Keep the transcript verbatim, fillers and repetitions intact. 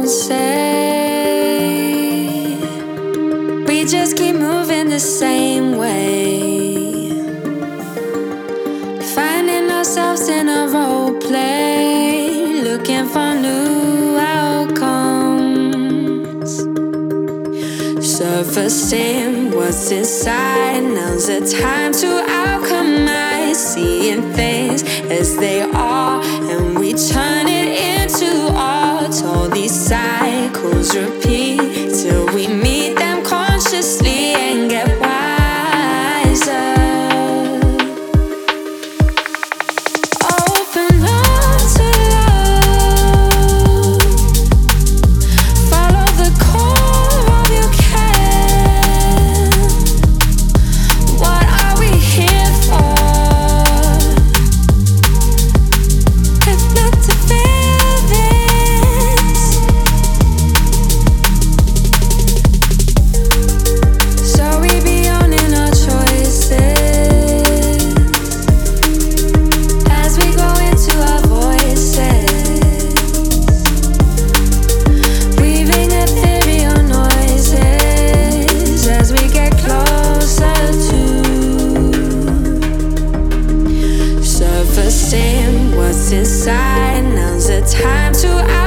don't say. We just keep moving the same way, finding ourselves in a role play, looking for new outcomes, surfacing what's inside. Now's the time to alchemize, seeing things as they are, and we turn it into art. All these cycles repeat till we meet them consciously and get wiser. Open up to love, follow the core of your can. What are we here for? If not to feel this. So we be owning our choices as we go into our voices, weaving ethereal noises as we get closer to surfacing what's inside. Now's the time to